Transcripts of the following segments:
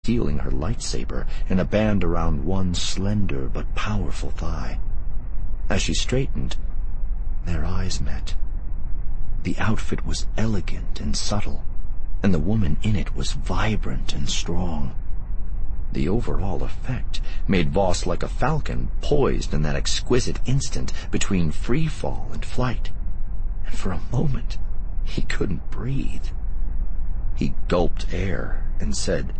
concealing her lightsaber in a band around one slender but powerful thigh. As she straightened, their eyes met. The outfit was elegant and subtle, and the woman in it was vibrant and strong. The overall effect made Voss like a falcon poised in that exquisite instant between free fall and flight, and for a moment he couldn't breathe. He gulped air and said,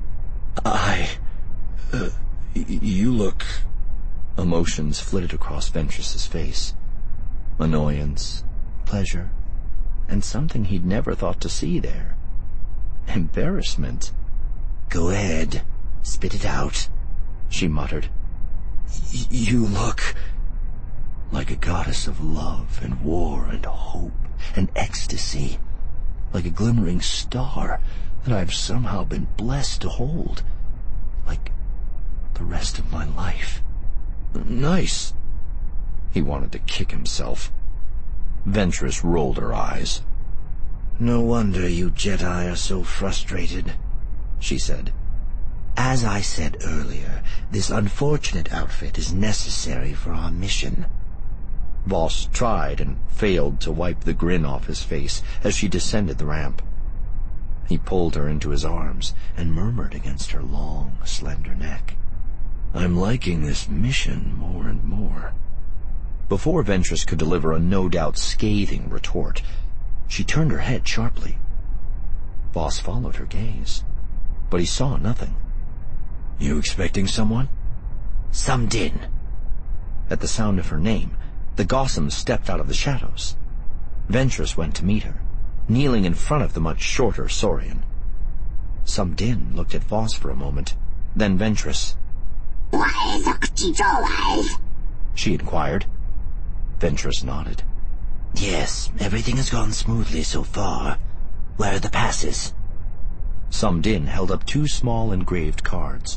You look... Emotions flitted across Ventress's face. Annoyance, pleasure, and something he'd never thought to see there. Embarrassment. "Go ahead, spit it out," she muttered. You look like a goddess of love and war and hope and ecstasy, like a glimmering star that I've somehow been blessed to hold, like the rest of my life. Nice. He wanted to kick himself. Ventress rolled her eyes. "No wonder you Jedi are so frustrated," she said. "As I said earlier, this unfortunate outfit is necessary for our mission." Voss tried and failed to wipe the grin off his face as she descended the ramp. He pulled her into his arms and murmured against her long, slender neck, "I'm liking this mission more and more." Before Ventress could deliver a no-doubt scathing retort, she turned her head sharply. Voss followed her gaze, but he saw nothing. "You expecting someone?" "Some Din." At the sound of her name, the Gossams stepped out of the shadows. Ventress went to meet her, kneeling in front of the much shorter Saurian. Some Din looked at Voss for a moment, then Ventress. She inquired. Ventress nodded. "Yes, everything has gone smoothly so far. Where are the passes?" Some Din held up 2 small engraved cards.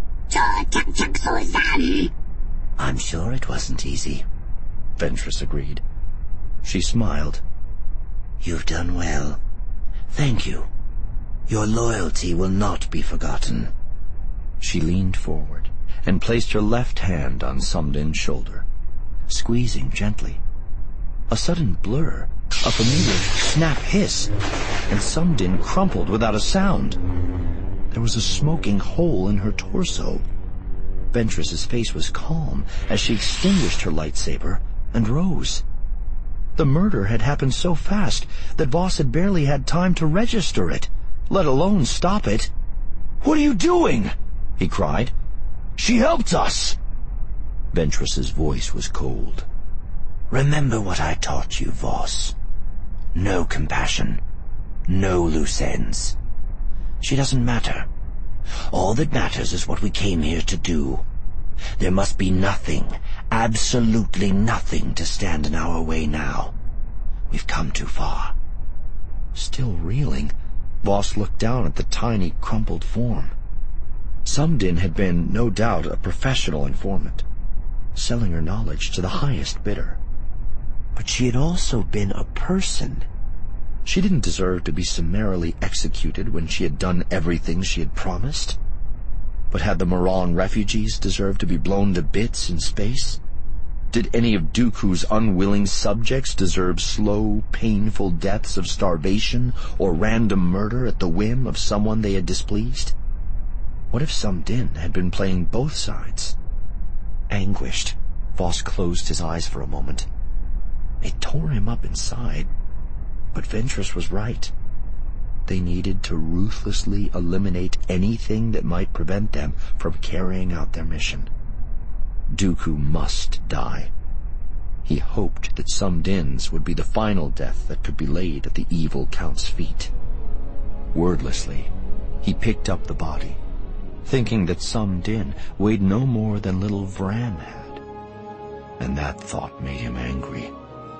"I'm sure it wasn't easy," Ventress agreed. She smiled. "You've done well. Thank you. Your loyalty will not be forgotten." She leaned forward and placed her left hand on Some Din's shoulder, squeezing gently. A sudden blur, a familiar snap hiss, and Some Din crumpled without a sound. There was a smoking hole in her torso. Ventress's face was calm as she extinguished her lightsaber and rose. The murder had happened so fast that Voss had barely had time to register it, let alone stop it. "What are you doing?" he cried. "She helped us!" Ventress's voice was cold. "Remember what I taught you, Voss. No compassion. No loose ends. She doesn't matter. All that matters is what we came here to do. There must be nothing, absolutely nothing, to stand in our way now. We've come too far." Still reeling, Voss looked down at the tiny, crumpled form. Some Din had been, no doubt, a professional informant, selling her knowledge to the highest bidder. But she had also been a person. She didn't deserve to be summarily executed when she had done everything she had promised. But had the Moran refugees deserved to be blown to bits in space? Did any of Dooku's unwilling subjects deserve slow, painful deaths of starvation or random murder at the whim of someone they had displeased? What if Some Din had been playing both sides? Anguished, Voss closed his eyes for a moment. It tore him up inside, but Ventress was right. They needed to ruthlessly eliminate anything that might prevent them from carrying out their mission. Dooku must die. He hoped that Some Din's would be the final death that could be laid at the evil Count's feet. Wordlessly, he picked up the body, thinking that Some Din weighed no more than little Vran had. And that thought made him angry.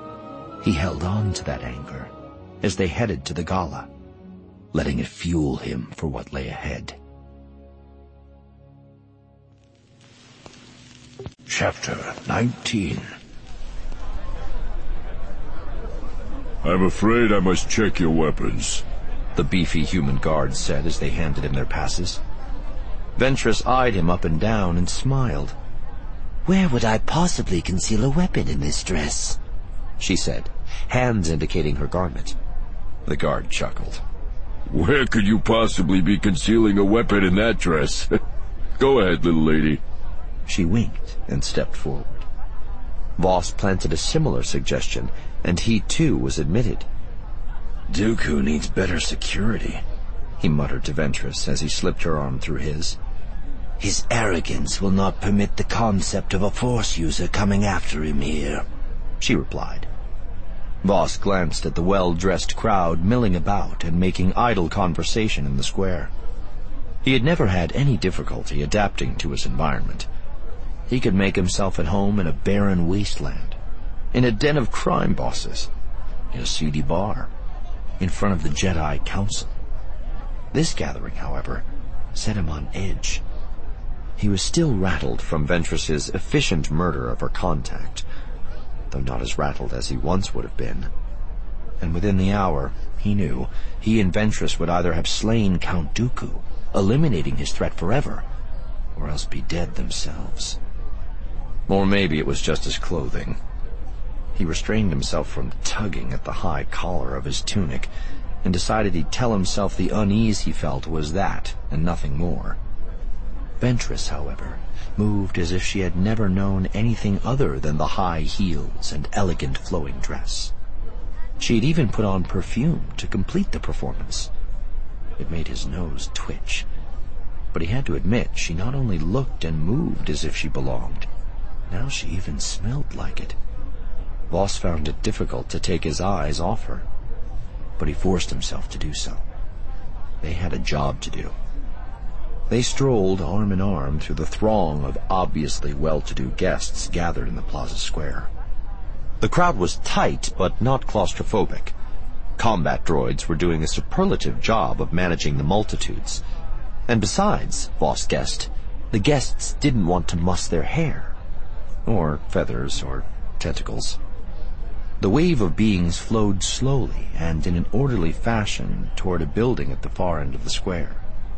He held on to that anger as they headed to the gala, letting it fuel him for what lay ahead. Chapter 19. "I'm afraid I must check your weapons," the beefy human guard said as they handed him their passes. Ventress eyed him up and down and smiled. "Where would I possibly conceal a weapon in this dress?" she said, hands indicating her garment. The guard chuckled. Where could you possibly be concealing a weapon in that dress? Go ahead, little lady. She winked and stepped forward. Voss planted a similar suggestion, and he too was admitted. "Dooku needs better security," he muttered to Ventress as he slipped her arm through his. "His arrogance will not permit the concept of a Force user coming after him here," she replied. Voss glanced at the well-dressed crowd milling about and making idle conversation in the square. He had never had any difficulty adapting to his environment. He could make himself at home in a barren wasteland, in a den of crime bosses, in a seedy bar, in front of the Jedi Council. This gathering, however, set him on edge. He was still rattled from Ventress's efficient murder of her contact, though not as rattled as he once would have been. And within the hour, he knew, he and Ventress would either have slain Count Dooku, eliminating his threat forever, or else be dead themselves. Or maybe it was just his clothing. He restrained himself from tugging at the high collar of his tunic, and decided he'd tell himself the unease he felt was that, and nothing more. Ventress, however, moved as if she had never known anything other than the high heels and elegant flowing dress. She had even put on perfume to complete the performance. It made his nose twitch, but he had to admit she not only looked and moved as if she belonged, now she even smelled like it. Voss found it difficult to take his eyes off her, but he forced himself to do so. They had a job to do. They strolled arm in arm through the throng of obviously well-to-do guests gathered in the plaza square. The crowd was tight, but not claustrophobic. Combat droids were doing a superlative job of managing the multitudes. And besides, Voss guessed, the guests didn't want to muss their hair, or feathers, or tentacles. The wave of beings flowed slowly and in an orderly fashion toward a building at the far end of the square.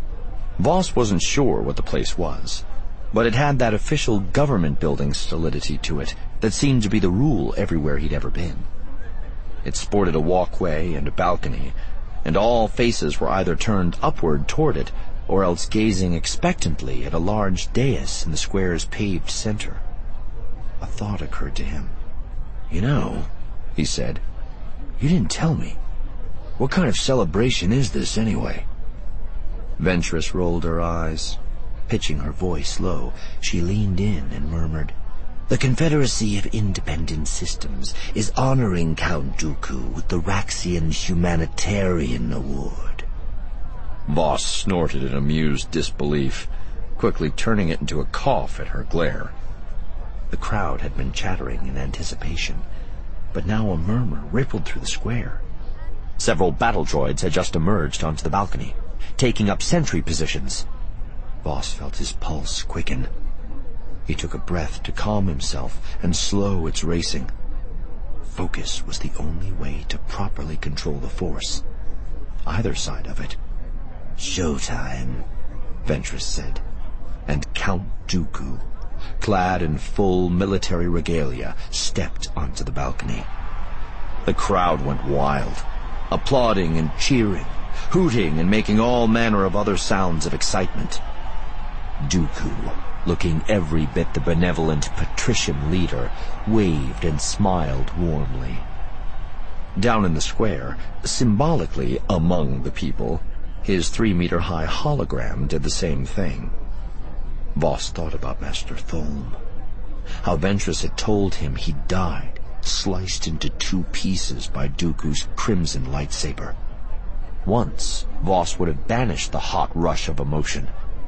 Voss wasn't sure what the place was, but it had that official government building stolidity to it that seemed to be the rule everywhere he'd ever been. It sported a walkway and a balcony, and all faces were either turned upward toward it or else gazing expectantly at a large dais in the square's paved center. A thought occurred to him. "You know," he said, "you didn't tell me. What kind of celebration is this, anyway?" Ventress rolled her eyes. Pitching her voice low, she leaned in and murmured, "The Confederacy of Independent Systems is honoring Count Dooku with the Raxian Humanitarian Award." Voss snorted in amused disbelief, quickly turning it into a cough at her glare. The crowd had been chattering in anticipation, but now a murmur rippled through the square. Several battle droids had just emerged onto the balcony, taking up sentry positions. Voss felt his pulse quicken. He took a breath to calm himself and slow its racing. Focus was the only way to properly control the Force. Either side of it. "Showtime," Ventress said, and Count Dooku, clad in full military regalia, stepped onto the balcony. The crowd went wild, applauding and cheering, hooting and making all manner of other sounds of excitement. Dooku, looking every bit the benevolent patrician leader, waved and smiled warmly. Down in the square, symbolically among the people, his 3-meter-high hologram did the same thing. Voss thought about Master Tholm, how Ventress had told him he'd died, sliced into 2 pieces by Dooku's crimson lightsaber. Once, Voss would have banished the hot rush of emotion,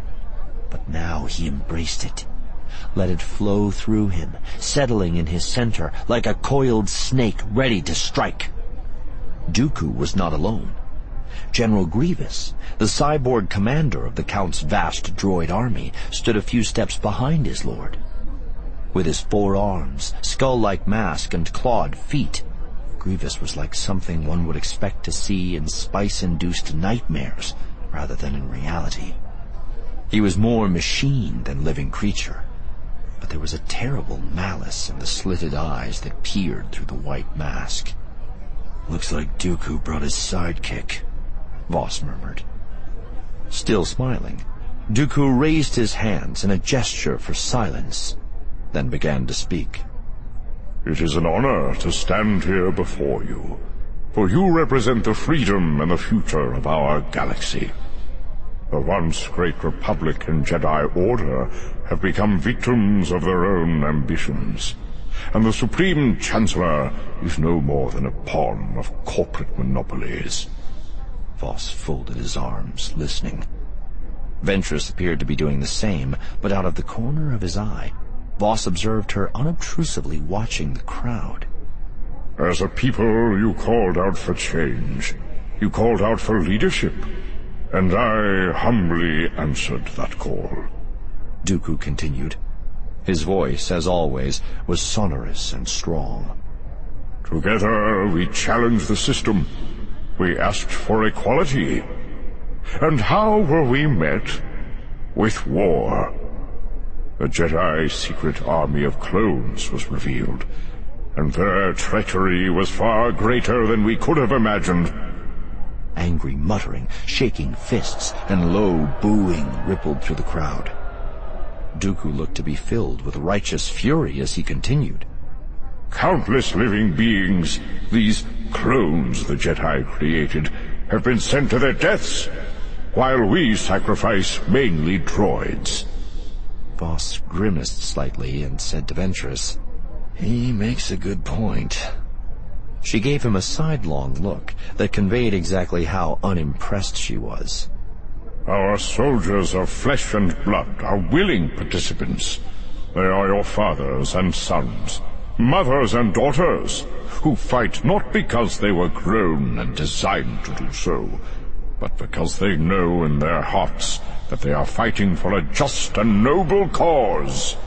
but now he embraced it, let it flow through him, settling in his center like a coiled snake ready to strike. Dooku was not alone. General Grievous, the cyborg commander of the Count's vast droid army, stood a few steps behind his lord. With his 4 arms, skull-like mask, and clawed feet, Grievous was like something one would expect to see in spice-induced nightmares rather than in reality. He was more machine than living creature, but there was a terrible malice in the slitted eyes that peered through the white mask. "Looks like Dooku brought his sidekick," Voss murmured. Still smiling, Dooku raised his hands in a gesture for silence, then began to speak. "It is an honor to stand here before you, for you represent the freedom and the future of our galaxy. The once great Republic and Jedi Order have become victims of their own ambitions, and the Supreme Chancellor is no more than a pawn of corporate monopolies." Voss folded his arms, listening. Ventress appeared to be doing the same, but out of the corner of his eye, Voss observed her unobtrusively watching the crowd. "As a people, you called out for change. You called out for leadership. And I humbly answered that call," Dooku continued. His voice, as always, was sonorous and strong. "Together we challenged the system. We asked for equality. And how were we met? With war. The Jedi secret army of clones was revealed, and their treachery was far greater than we could have imagined." Angry muttering, shaking fists, and low booing rippled through the crowd. Dooku looked to be filled with righteous fury as he continued. "Countless living beings, these clones the Jedi created, have been sent to their deaths, while we sacrifice mainly droids." Voss grimaced slightly and said to Ventress, "He makes a good point." She gave him a sidelong look that conveyed exactly how unimpressed she was. "Our soldiers of flesh and blood are willing participants. They are your fathers and sons, mothers and daughters, who fight not because they were grown and designed to do so, but because they know in their hearts that they are fighting for a just and noble cause."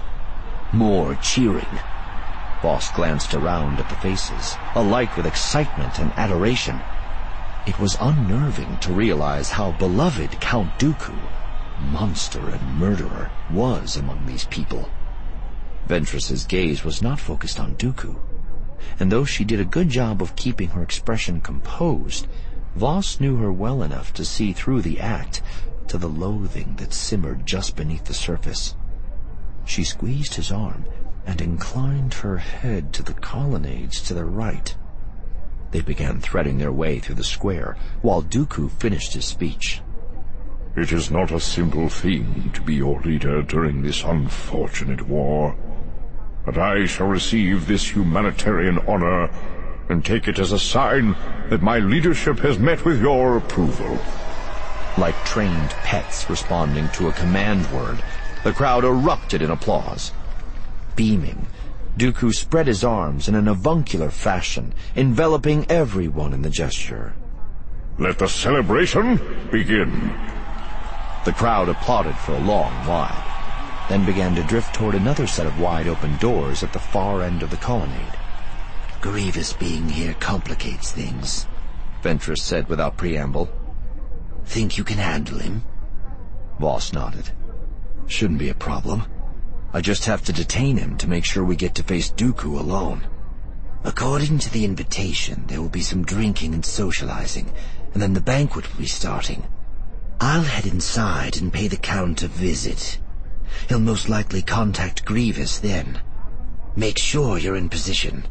More cheering. Voss glanced around at the faces, alike with excitement and adoration. It was unnerving to realize how beloved Count Dooku, monster and murderer, was among these people. Ventress's gaze was not focused on Dooku, and though she did a good job of keeping her expression composed, Voss knew her well enough to see through the act to the loathing that simmered just beneath the surface. She squeezed his arm and inclined her head to the colonnades to the right. They began threading their way through the square, while Dooku finished his speech. "It is not a simple thing to be your leader during this unfortunate war, but I shall receive this humanitarian honor and take it as a sign that my leadership has met with your approval." Like trained pets responding to a command word, the crowd erupted in applause. Beaming, Dooku spread his arms in an avuncular fashion, enveloping everyone in the gesture. "Let the celebration begin." The crowd applauded for a long while, then began to drift toward another set of wide-open doors at the far end of the colonnade. "Grievous being here complicates things," Ventress said without preamble. "Think you can handle him?" Voss nodded. "Shouldn't be a problem. I just have to detain him to make sure we get to face Dooku alone." "According to the invitation, there will be some drinking and socializing, and then the banquet will be starting. I'll head inside and pay the Count a visit. He'll most likely contact Grievous then. Make sure you're in position."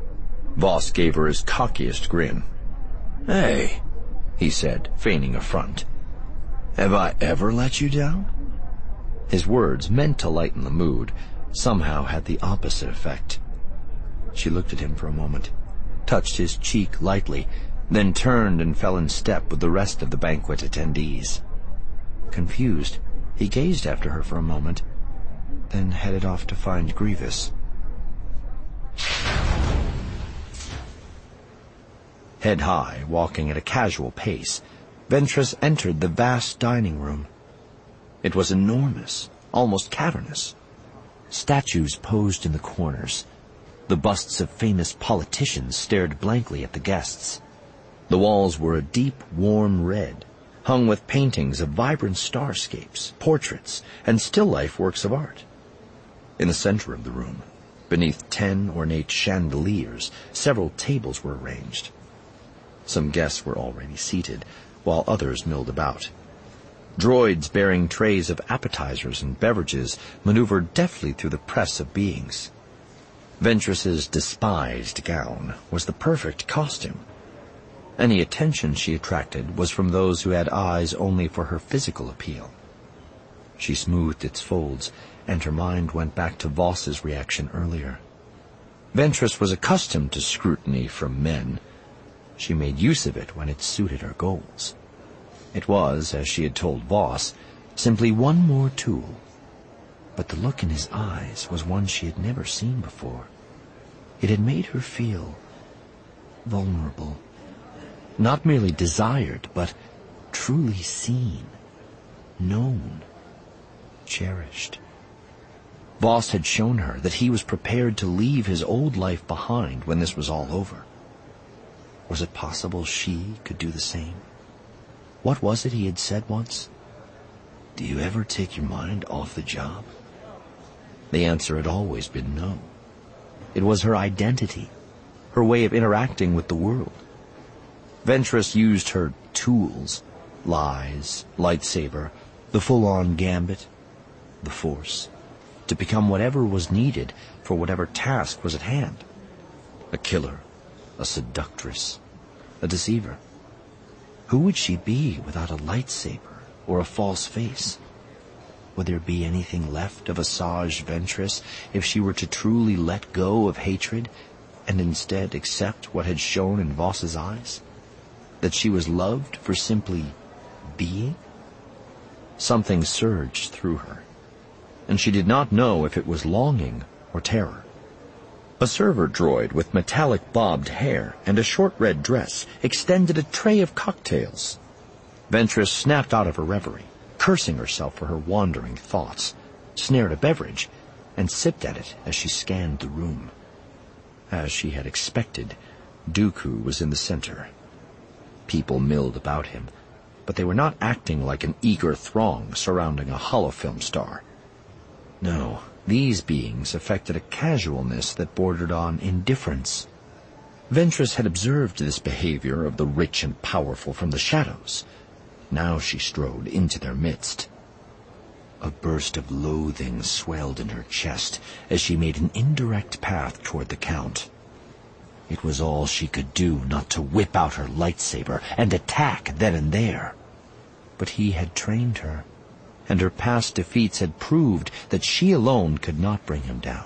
Voss gave her his cockiest grin. "Hey," he said, feigning affront. "Have I ever let you down?" His words, meant to lighten the mood, somehow had the opposite effect. She looked at him for a moment, touched his cheek lightly, then turned and fell in step with the rest of the banquet attendees. Confused, he gazed after her for a moment, then headed off to find Grievous. Head high, walking at a casual pace, Ventress entered the vast dining room. It was enormous, almost cavernous. Statues posed in the corners. The busts of famous politicians stared blankly at the guests. The walls were a deep, warm red, hung with paintings of vibrant starscapes, portraits, and still-life works of art. In the center of the room, beneath 10 ornate chandeliers, several tables were arranged. Some guests were already seated, while others milled about. Droids bearing trays of appetizers and beverages maneuvered deftly through the press of beings. Ventress's despised gown was the perfect costume. Any attention she attracted was from those who had eyes only for her physical appeal. She smoothed its folds, and her mind went back to Voss's reaction earlier. Ventress was accustomed to scrutiny from men. She made use of it when it suited her goals. It was, as she had told Voss, simply one more tool. But the look in his eyes was one she had never seen before. It had made her feel vulnerable. Not merely desired, but truly seen, known, cherished. Voss had shown her that he was prepared to leave his old life behind when this was all over. Was it possible she could do the same? What was it he had said once? "Do you ever take your mind off the job?" The answer had always been no. It was her identity, her way of interacting with the world. Ventress used her tools, lies, lightsaber, the full-on gambit, the Force, to become whatever was needed for whatever task was at hand. A killer, a seductress, a deceiver. Who would she be without a lightsaber or a false face? Would there be anything left of Asajj Ventress if she were to truly let go of hatred and instead accept what had shone in Voss's eyes? That she was loved for simply being? Something surged through her, and she did not know if it was longing or terror. A server droid with metallic bobbed hair and a short red dress extended a tray of cocktails. Ventress snapped out of her reverie, cursing herself for her wandering thoughts, snared a beverage, and sipped at it as she scanned the room. As she had expected, Dooku was in the center. People milled about him, but they were not acting like an eager throng surrounding a holofilm star. No, these beings affected a casualness that bordered on indifference. Ventress had observed this behavior of the rich and powerful from the shadows. Now she strode into their midst. A burst of loathing swelled in her chest as she made an indirect path toward the Count. It was all she could do not to whip out her lightsaber and attack then and there. But he had trained her, and her past defeats had proved that she alone could not bring him down.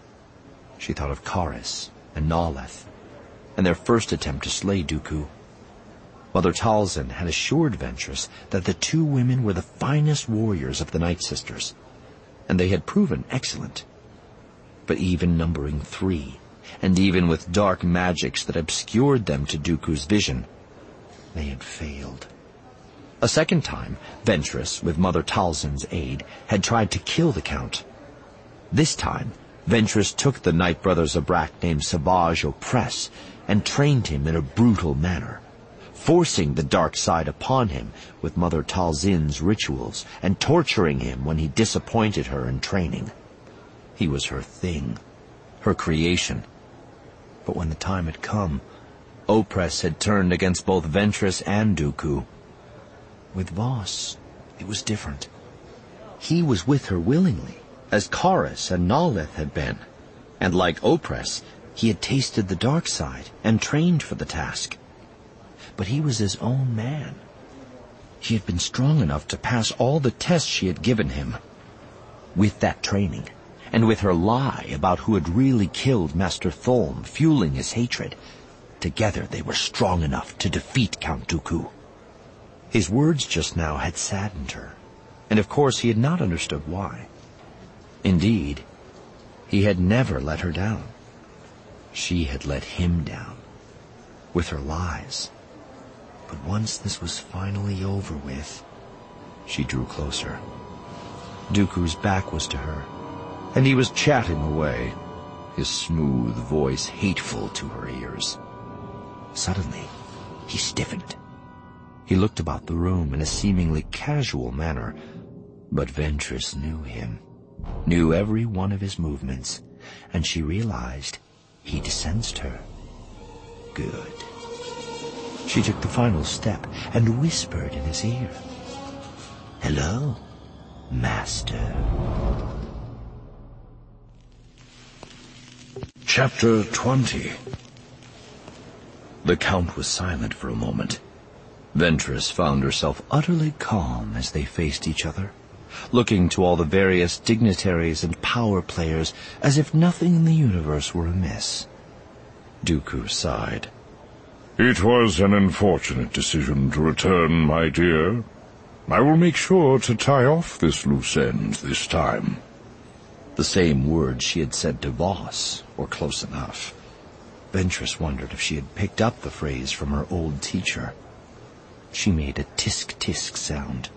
She thought of Karis and Naleth, and their first attempt to slay Dooku. Mother Talzin had assured Ventress that the two women were the finest warriors of the Night Sisters, and they had proven excellent. But even numbering 3, and even with dark magics that obscured them to Dooku's vision, they had failed. A second time, Ventress, with Mother Talzin's aid, had tried to kill the Count. This time, Ventress took the Night Brother Zabrak named Savage Opress and trained him in a brutal manner, forcing the dark side upon him with Mother Talzin's rituals and torturing him when he disappointed her in training. He was her thing, her creation. But when the time had come, Opress had turned against both Ventress and Dooku. With Voss, it was different. He was with her willingly, as Karis and Naleth had been, and like Opress, he had tasted the dark side and trained for the task. But he was his own man. He had been strong enough to pass all the tests she had given him. With that training, and with her lie about who had really killed Master Thulm fueling his hatred, together they were strong enough to defeat Count Dooku. His words just now had saddened her, and of course he had not understood why. Indeed, he had never let her down. She had let him down, with her lies. But once this was finally over with, she drew closer. Dooku's back was to her, and he was chatting away, his smooth voice hateful to her ears. Suddenly, he stiffened. He looked about the room in a seemingly casual manner, but Ventress knew him, knew every one of his movements, and she realized he'd sensed her. Good. She took the final step and whispered in his ear, "Hello, Master." Chapter 20. The Count was silent for a moment. Ventress found herself utterly calm as they faced each other, looking to all the various dignitaries and power players as if nothing in the universe were amiss. Dooku sighed. It was an unfortunate decision to return, my dear. I will make sure to tie off this loose end this time. The same words she had said to Voss, or close enough. Ventress wondered if she had picked up the phrase from her old teacher. She made a tisk-tisk sound.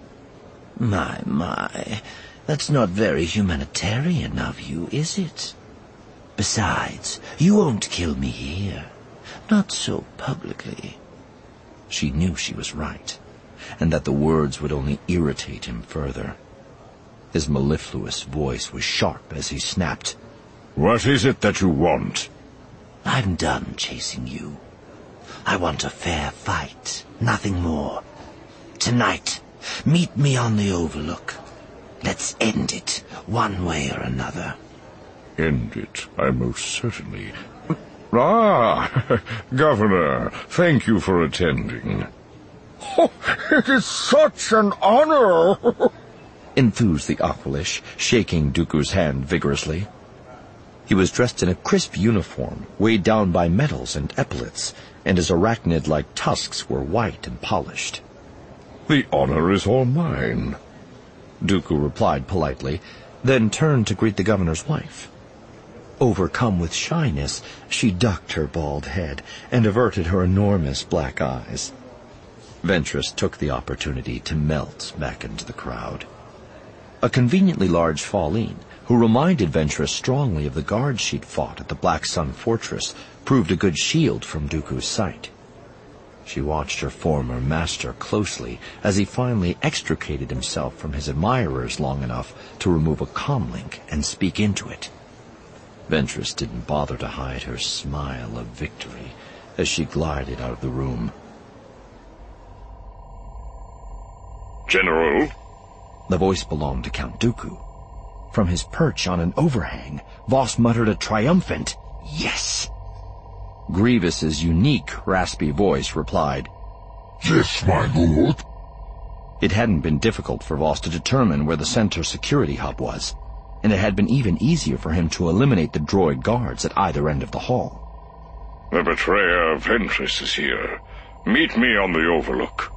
My, that's not very humanitarian of you, is it? Besides, you won't kill me here. Not so publicly. She knew she was right, and that the words would only irritate him further. His mellifluous voice was sharp as he snapped, What is it that you want? I'm done chasing you. I want a fair fight, nothing more. Tonight, meet me on the Overlook. Let's end it, one way or another. End it, I most certainly... Ah, Governor, thank you for attending. Oh, it is such an honor! enthused the Aqualish, shaking Dooku's hand vigorously. He was dressed in a crisp uniform, weighed down by medals and epaulets, and his arachnid-like tusks were white and polished. The honor is all mine, Dooku replied politely, then turned to greet the governor's wife. Overcome with shyness, she ducked her bald head and averted her enormous black eyes. Ventress took the opportunity to melt back into the crowd. A conveniently large Falleen, who reminded Ventress strongly of the guards she'd fought at the Black Sun Fortress, proved a good shield from Dooku's sight. She watched her former master closely as he finally extricated himself from his admirers long enough to remove a comlink and speak into it. Ventress didn't bother to hide her smile of victory as she glided out of the room. General? The voice belonged to Count Dooku. From his perch on an overhang, Voss muttered a triumphant, "Yes!" Grievous's unique, raspy voice replied, Yes, my lord. It hadn't been difficult for Voss to determine where the center security hub was, and it had been even easier for him to eliminate the droid guards at either end of the hall. The betrayer Ventress is here. Meet me on the Overlook.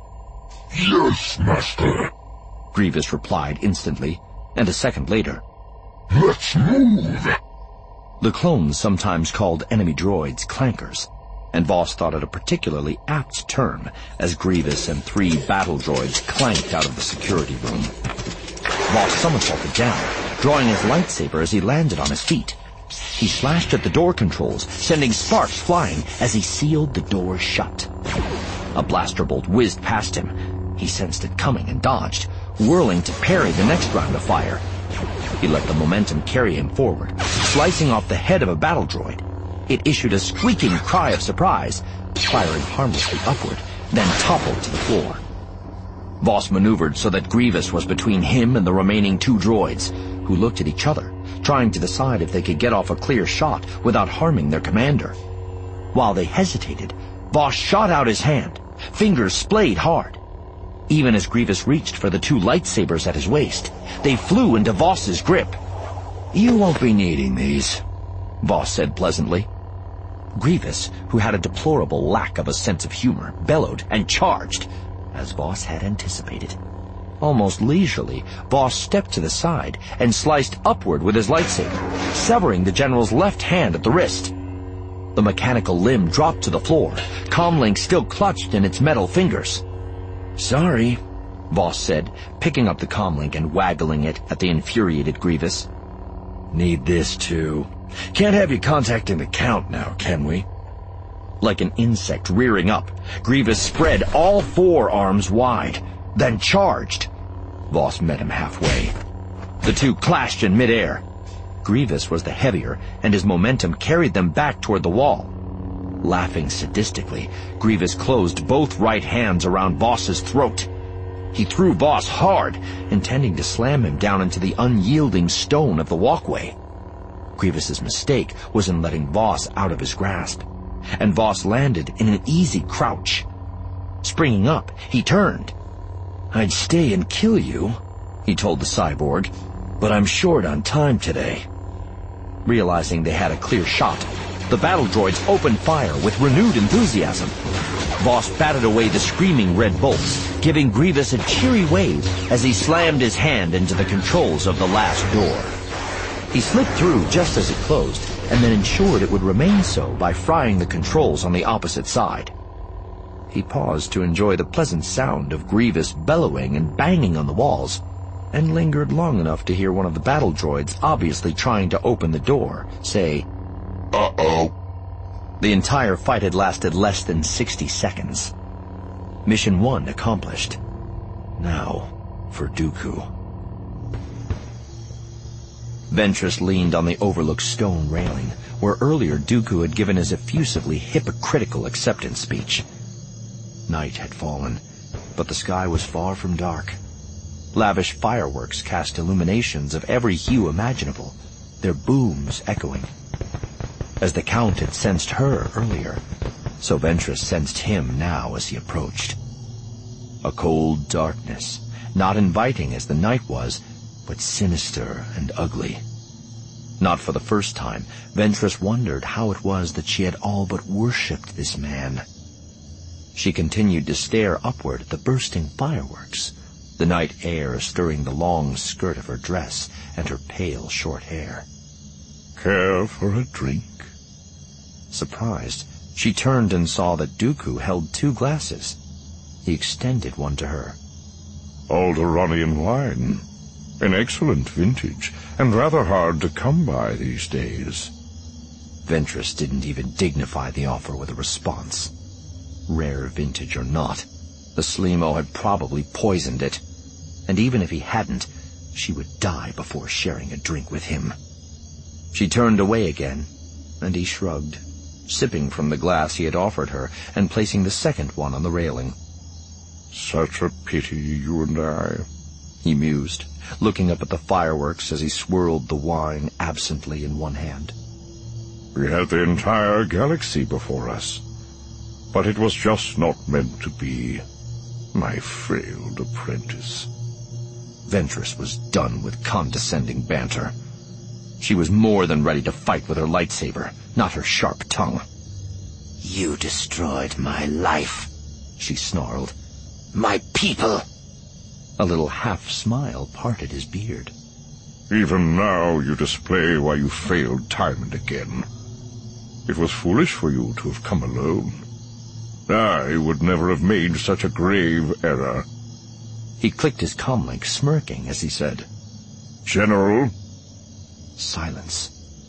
Yes, master. Grievous replied instantly, and a second later, Let's move. The clones sometimes called enemy droids clankers, and Voss thought it a particularly apt term as Grievous and 3 battle droids clanked out of the security room. Voss somersaulted down, drawing his lightsaber as he landed on his feet. He slashed at the door controls, sending sparks flying as he sealed the door shut. A blaster bolt whizzed past him. He sensed it coming and dodged, whirling to parry the next round of fire. He let the momentum carry him forward, slicing off the head of a battle droid. It issued a squeaking cry of surprise, firing harmlessly upward, then toppled to the floor. Voss maneuvered so that Grievous was between him and the remaining 2 droids, who looked at each other, trying to decide if they could get off a clear shot without harming their commander. While they hesitated, Voss shot out his hand, fingers splayed hard. Even as Grievous reached for the 2 lightsabers at his waist, they flew into Voss's grip. You won't be needing these, Voss said pleasantly. Grievous, who had a deplorable lack of a sense of humor, bellowed and charged, as Voss had anticipated. Almost leisurely, Voss stepped to the side and sliced upward with his lightsaber, severing the general's left hand at the wrist. The mechanical limb dropped to the floor, comlink still clutched in its metal fingers. Sorry, Voss said, picking up the comlink and waggling it at the infuriated Grievous. Need this too. Can't have you contacting the Count now, can we? Like an insect rearing up, Grievous spread all 4 arms wide, then charged. Voss met him halfway. The two clashed in midair. Grievous was the heavier, and his momentum carried them back toward the wall. Laughing sadistically, Grievous closed both right hands around Voss's throat. He threw Voss hard, intending to slam him down into the unyielding stone of the walkway. Grievous's mistake was in letting Voss out of his grasp, and Voss landed in an easy crouch. Springing up, he turned. "I'd stay and kill you," he told the cyborg, "but I'm short on time today." Realizing they had a clear shot, the battle droids opened fire with renewed enthusiasm. Voss batted away the screaming red bolts, giving Grievous a cheery wave as he slammed his hand into the controls of the last door. He slipped through just as it closed, and then ensured it would remain so by frying the controls on the opposite side. He paused to enjoy the pleasant sound of Grievous bellowing and banging on the walls, and lingered long enough to hear one of the battle droids, obviously trying to open the door, say, "Uh-oh." The entire fight had lasted less than 60 seconds. Mission 1 accomplished. Now for Dooku. Ventress leaned on the overlooked stone railing, where earlier Dooku had given his effusively hypocritical acceptance speech. Night had fallen, but the sky was far from dark. Lavish fireworks cast illuminations of every hue imaginable, their booms echoing. As the Count had sensed her earlier, so Ventress sensed him now as he approached. A cold darkness, not inviting as the night was, but sinister and ugly. Not for the first time, Ventress wondered how it was that she had all but worshipped this man. She continued to stare upward at the bursting fireworks, the night air stirring the long skirt of her dress and her pale short hair. "Care for a drink?" Surprised, she turned and saw that Dooku held 2 glasses. He extended one to her. "Alderaanian wine. An excellent vintage, and rather hard to come by these days." Ventress didn't even dignify the offer with a response. Rare vintage or not, the Slimo had probably poisoned it, and even if he hadn't, she would die before sharing a drink with him. She turned away again, and he shrugged, sipping from the glass he had offered her and placing the second one on the railing. "Such a pity, you and I," he mused, looking up at the fireworks as he swirled the wine absently in one hand. "We had the entire galaxy before us, but it was just not meant to be, my failed apprentice." Ventress was done with condescending banter. She was more than ready to fight with her lightsaber, not her sharp tongue. "You destroyed my life," she snarled. "My people." A little half-smile parted his beard. "Even now you display why you failed time and again. It was foolish for you to have come alone. I would never have made such a grave error." He clicked his comlink, smirking as he said, "General?" Silence.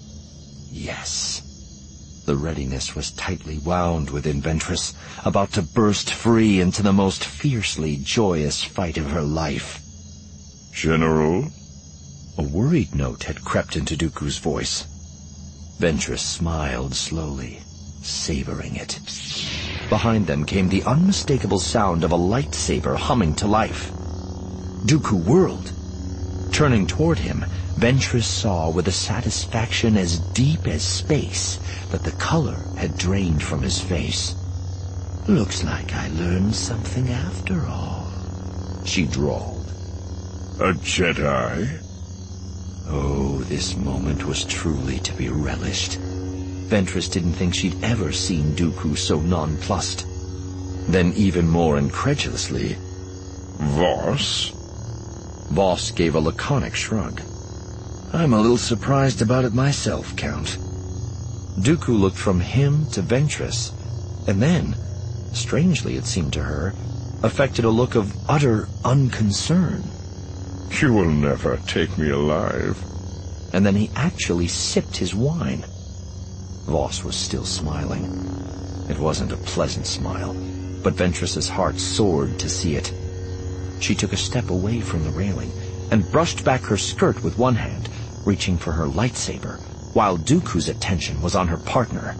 Yes. The readiness was tightly wound within Ventress, about to burst free into the most fiercely joyous fight of her life. "General?" A worried note had crept into Dooku's voice. Ventress smiled slowly, savoring it. Behind them came the unmistakable sound of a lightsaber humming to life. Dooku whirled. Turning toward him, Ventress saw with a satisfaction as deep as space that the color had drained from his face. "Looks like I learned something after all," she drawled. "A Jedi?" Oh, this moment was truly to be relished. Ventress didn't think she'd ever seen Dooku so nonplussed. Then even more incredulously, "Voss?" Voss gave a laconic shrug. "I'm a little surprised about it myself, Count." Dooku looked from him to Ventress, and then, strangely it seemed to her, affected a look of utter unconcern. "You will never take me alive." And then he actually sipped his wine. Voss was still smiling. It wasn't a pleasant smile, but Ventress's heart soared to see it. She took a step away from the railing and brushed back her skirt with one hand, reaching for her lightsaber, while Dooku's attention was on her partner.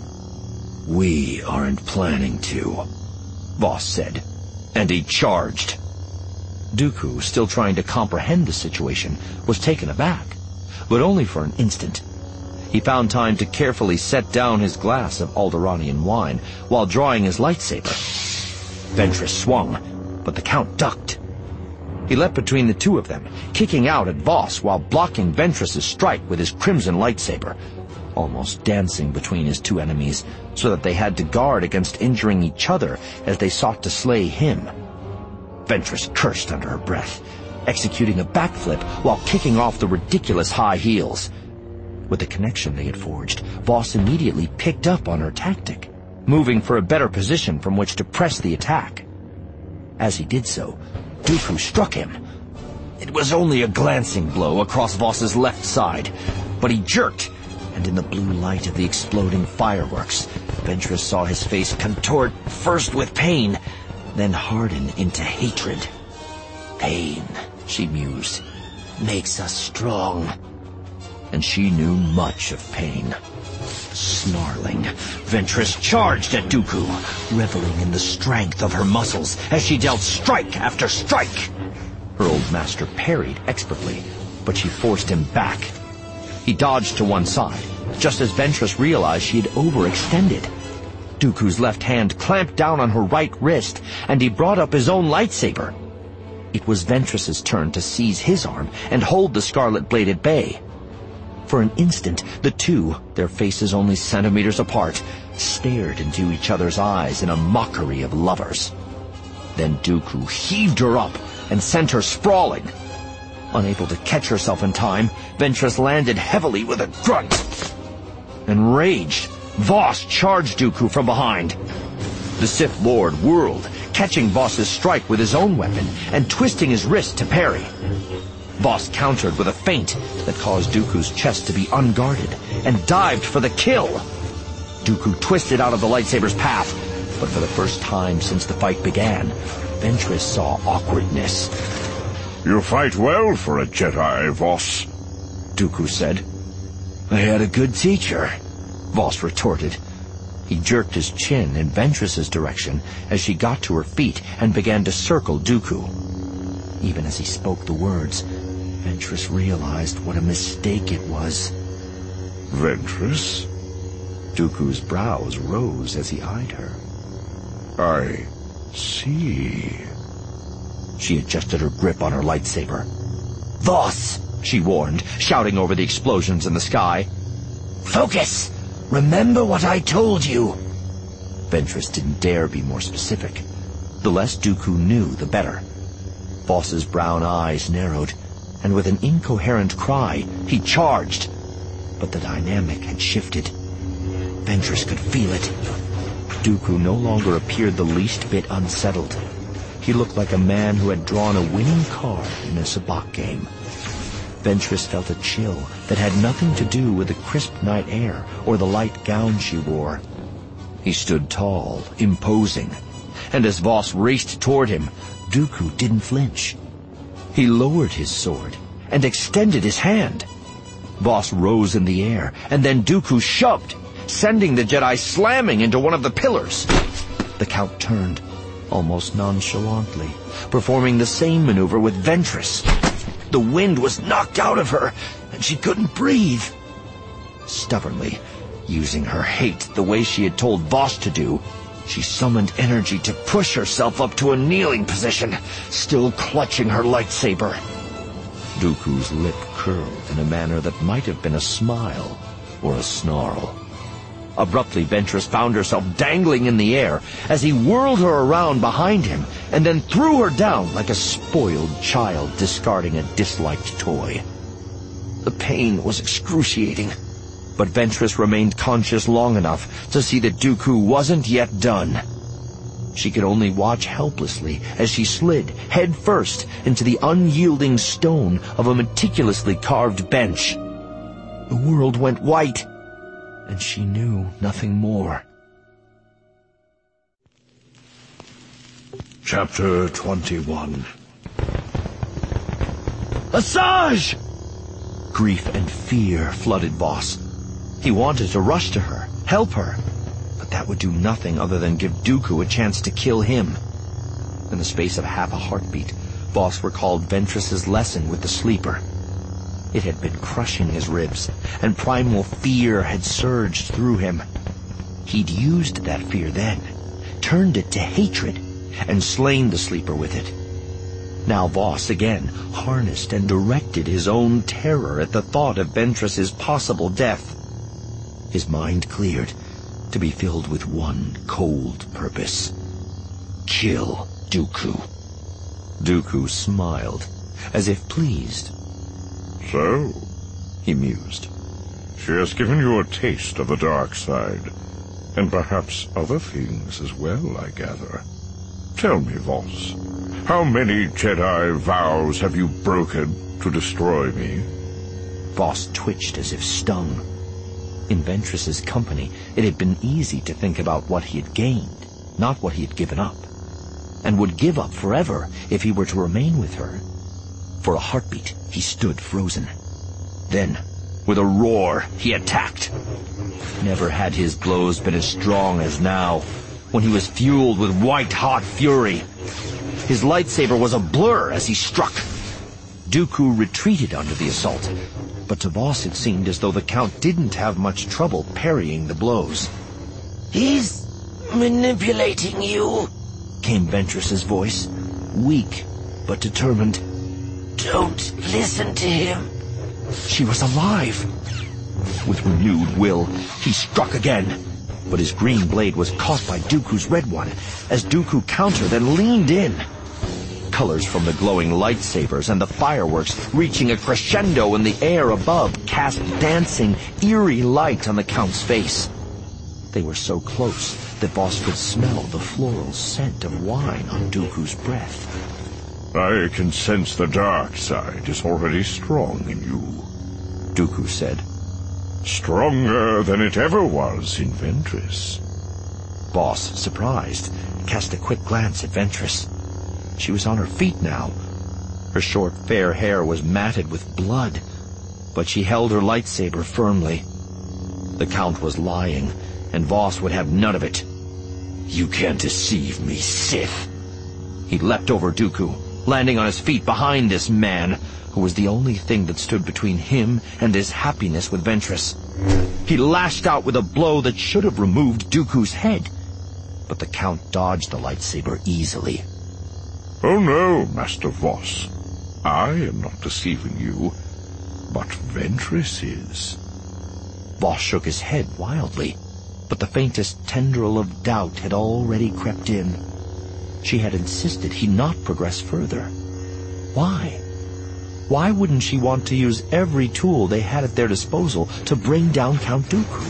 "We aren't planning to," Voss said, and he charged. Dooku, still trying to comprehend the situation, was taken aback, but only for an instant. He found time to carefully set down his glass of Alderaanian wine while drawing his lightsaber. Ventress swung, but the Count ducked. He leapt between the two of them, kicking out at Voss while blocking Ventress's strike with his crimson lightsaber, almost dancing between his two enemies so that they had to guard against injuring each other as they sought to slay him. Ventress cursed under her breath, executing a backflip while kicking off the ridiculous high heels. With the connection they had forged, Voss immediately picked up on her tactic, moving for a better position from which to press the attack. As he did so, Dooku struck him. It was only a glancing blow across Voss's left side, but he jerked, and in the blue light of the exploding fireworks, Ventress saw his face contort first with pain, then harden into hatred. "Pain," she mused, "makes us strong." And she knew much of pain. Snarling, Ventress charged at Dooku, reveling in the strength of her muscles as she dealt strike after strike. Her old master parried expertly, but she forced him back. He dodged to one side, just as Ventress realized she had overextended. Dooku's left hand clamped down on her right wrist, and he brought up his own lightsaber. It was Ventress's turn to seize his arm and hold the scarlet blade at bay. For an instant, the two, their faces only centimeters apart, stared into each other's eyes in a mockery of lovers. Then Dooku heaved her up and sent her sprawling. Unable to catch herself in time, Ventress landed heavily with a grunt. Enraged, Voss charged Dooku from behind. The Sith Lord whirled, catching Voss's strike with his own weapon and twisting his wrist to parry. Voss countered with a feint that caused Dooku's chest to be unguarded and dived for the kill. Dooku twisted out of the lightsaber's path, but for the first time since the fight began, Ventress saw awkwardness. "You fight well for a Jedi, Voss," Dooku said. "I had a good teacher," Voss retorted. He jerked his chin in Ventress's direction as she got to her feet and began to circle Dooku. Even as he spoke the words, Ventress realized what a mistake it was. "Ventress?" Dooku's brows rose as he eyed her. "I see." She adjusted her grip on her lightsaber. "Voss!" she warned, shouting over the explosions in the sky. "Focus! Remember what I told you!" Ventress didn't dare be more specific. The less Dooku knew, the better. Voss's brown eyes narrowed, and with an incoherent cry, he charged. But the dynamic had shifted. Ventress could feel it. Dooku no longer appeared the least bit unsettled. He looked like a man who had drawn a winning card in a sabacc game. Ventress felt a chill that had nothing to do with the crisp night air or the light gown she wore. He stood tall, imposing, and as Voss raced toward him, Dooku didn't flinch. He lowered his sword and extended his hand. Voss rose in the air, and then Dooku shoved, sending the Jedi slamming into one of the pillars. The Count turned, almost nonchalantly, performing the same maneuver with Ventress. The wind was knocked out of her, and she couldn't breathe. Stubbornly, using her hate the way she had told Voss to do, she summoned energy to push herself up to a kneeling position, still clutching her lightsaber. Dooku's lip curled in a manner that might have been a smile or a snarl. Abruptly, Ventress found herself dangling in the air as he whirled her around behind him and then threw her down like a spoiled child discarding a disliked toy. The pain was excruciating, but Ventress remained conscious long enough to see that Dooku wasn't yet done. She could only watch helplessly as she slid head first into the unyielding stone of a meticulously carved bench. The world went white, and she knew nothing more. Chapter 21. Asajj! Grief and fear flooded Voss. He wanted to rush to her, help her, but that would do nothing other than give Dooku a chance to kill him. In the space of half a heartbeat, Voss recalled Ventress's lesson with the sleeper. It had been crushing his ribs, and primal fear had surged through him. He'd used that fear then, turned it to hatred, and slain the sleeper with it. Now Voss again harnessed and directed his own terror at the thought of Ventress's possible death. His mind cleared, to be filled with one cold purpose: kill Dooku. Dooku smiled, as if pleased. So, He mused. she has given you a taste of the dark side, and perhaps other things as well, I gather. Tell me, Voss, how many Jedi vows have you broken to destroy me? Voss twitched as if stung. In Ventress's company, it had been easy to think about what he had gained, not what he had given up, and would give up forever if he were to remain with her. For a heartbeat, he stood frozen. Then, with a roar, he attacked. Never had his blows been as strong as now, when he was fueled with white-hot fury. His lightsaber was a blur as he struck. Dooku retreated under the assault, but to Voss it seemed as though the Count didn't have much trouble parrying the blows. He's manipulating you, came Ventress's voice, weak but determined. Don't listen to him. She was alive. With renewed will, he struck again, but his green blade was caught by Dooku's red one, as Dooku countered and leaned in. Colors from the glowing lightsabers and the fireworks, reaching a crescendo in the air above, cast dancing, eerie light on the Count's face. They were so close that Voss could smell the floral scent of wine on Dooku's breath. I can sense the dark side is already strong in you, Dooku said. Stronger than it ever was in Ventress. Voss, surprised, cast a quick glance at Ventress. She was on her feet now. Her short, fair hair was matted with blood, but she held her lightsaber firmly. The Count was lying, and Voss would have none of it. You can't deceive me, Sith. He leapt over Dooku, landing on his feet behind this man, who was the only thing that stood between him and his happiness with Ventress. He lashed out with a blow that should have removed Dooku's head, but the Count dodged the lightsaber easily. Oh no, Master Voss. I am not deceiving you, but Ventress is. Voss shook his head wildly, but the faintest tendril of doubt had already crept in. She had insisted he not progress further. Why? Why wouldn't she want to use every tool they had at their disposal to bring down Count Dooku?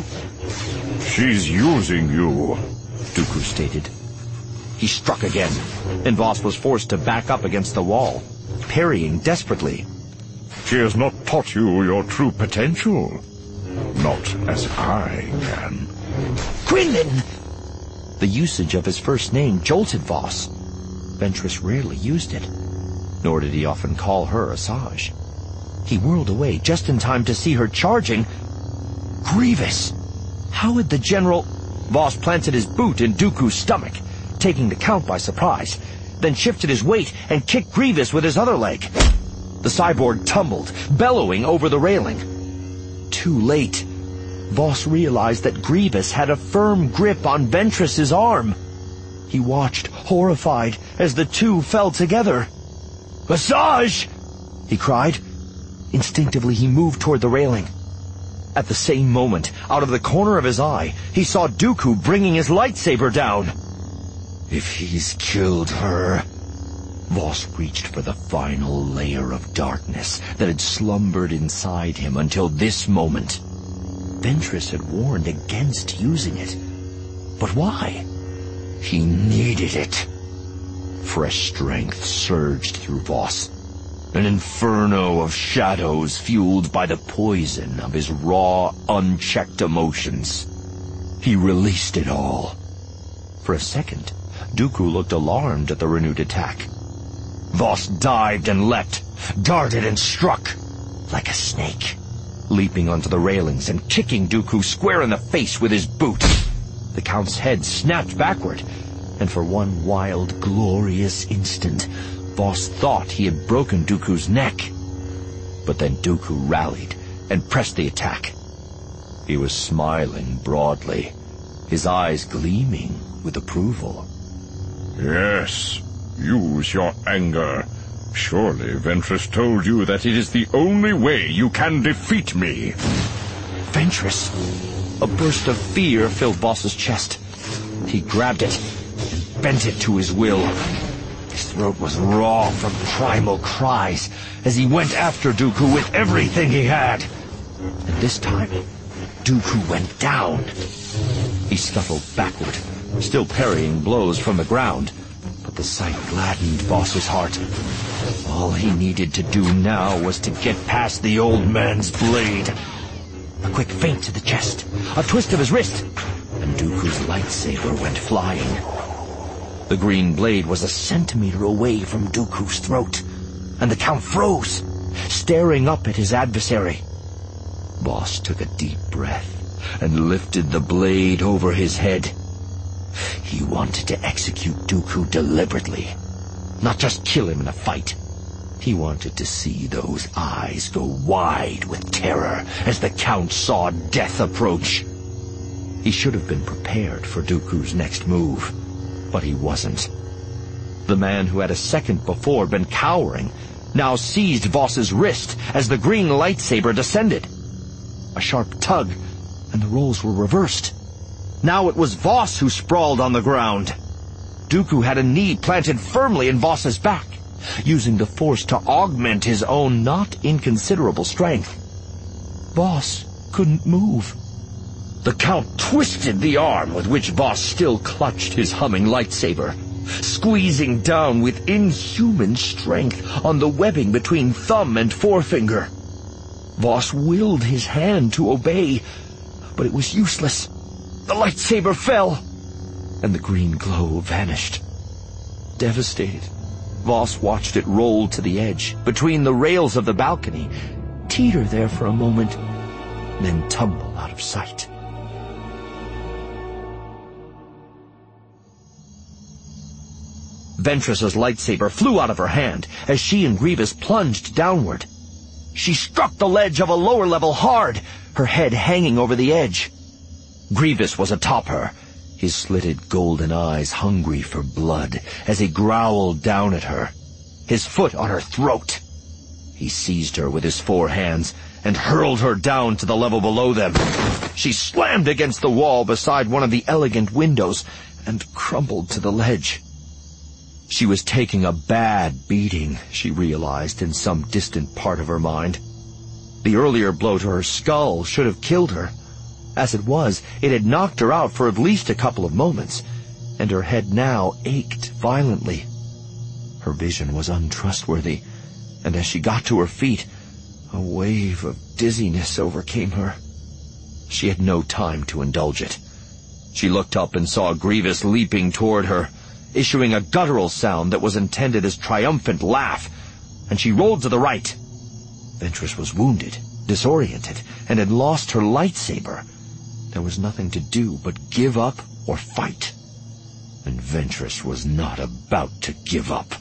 She's using you, Dooku stated. He struck again, and Voss was forced to back up against the wall, parrying desperately. She has not taught you your true potential. Not as I can. Quinlan! The usage of his first name jolted Voss. Ventress rarely used it, nor did he often call her Asajj. He whirled away just in time to see her charging. Grievous! How had the general... Voss planted his boot in Dooku's stomach, taking the Count by surprise, then shifted his weight and kicked Grievous with his other leg. The cyborg tumbled, bellowing over the railing. Too late. Voss realized that Grievous had a firm grip on Ventress's arm. He watched, horrified, as the two fell together. "Asajj!" he cried. Instinctively, he moved toward the railing. At the same moment, out of the corner of his eye, he saw Dooku bringing his lightsaber down. If he's killed her... Voss reached for the final layer of darkness that had slumbered inside him until this moment. Ventress had warned against using it. But why? He needed it. Fresh strength surged through Voss. An inferno of shadows fueled by the poison of his raw, unchecked emotions. He released it all. For a second, Dooku looked alarmed at the renewed attack. Voss dived and leapt, darted and struck, like a snake, leaping onto the railings and kicking Dooku square in the face with his boot. The Count's head snapped backward, and for one wild, glorious instant, Voss thought he had broken Dooku's neck. But then Dooku rallied and pressed the attack. He was smiling broadly, his eyes gleaming with approval. Yes, use your anger. Surely Ventress told you that it is the only way you can defeat me. Ventress! A burst of fear filled Voss's chest. He grabbed it and bent it to his will. His throat was raw from primal cries as he went after Dooku with everything he had. And this time, Dooku went down. He scuttled backward, still parrying blows from the ground, but the sight gladdened Voss's heart. All he needed to do now was to get past the old man's blade. A quick feint to the chest, a twist of his wrist, and Dooku's lightsaber went flying. The green blade was a centimeter away from Dooku's throat, and the Count froze, staring up at his adversary. Voss took a deep breath and lifted the blade over his head. He wanted to execute Dooku deliberately, not just kill him in a fight. He wanted to see those eyes go wide with terror as the Count saw death approach. He should have been prepared for Dooku's next move, but he wasn't. The man who had a second before been cowering now seized Voss's wrist as the green lightsaber descended. A sharp tug, and the roles were reversed. Now it was Voss who sprawled on the ground. Dooku had a knee planted firmly in Voss's back, using the Force to augment his own not inconsiderable strength. Voss couldn't move. The Count twisted the arm with which Voss still clutched his humming lightsaber, squeezing down with inhuman strength on the webbing between thumb and forefinger. Voss willed his hand to obey, but it was useless. The lightsaber fell, and the green glow vanished. Devastated, Voss watched it roll to the edge, between the rails of the balcony, teeter there for a moment, then tumble out of sight. Ventress's lightsaber flew out of her hand as she and Grievous plunged downward. She struck the ledge of a lower level hard, her head hanging over the edge. Grievous was atop her, his slitted golden eyes hungry for blood as he growled down at her, his foot on her throat. He seized her with his four hands and hurled her down to the level below them. She slammed against the wall beside one of the elegant windows and crumpled to the ledge. She was taking a bad beating, she realized in some distant part of her mind. The earlier blow to her skull should have killed her. As it was, it had knocked her out for at least a couple of moments, and her head now ached violently. Her vision was untrustworthy, and as she got to her feet, a wave of dizziness overcame her. She had no time to indulge it. She looked up and saw Grievous leaping toward her, issuing a guttural sound that was intended as triumphant laugh, and she rolled to the right. Ventress was wounded, disoriented, and had lost her lightsaber. There was nothing to do but give up or fight. And Ventress was not about to give up.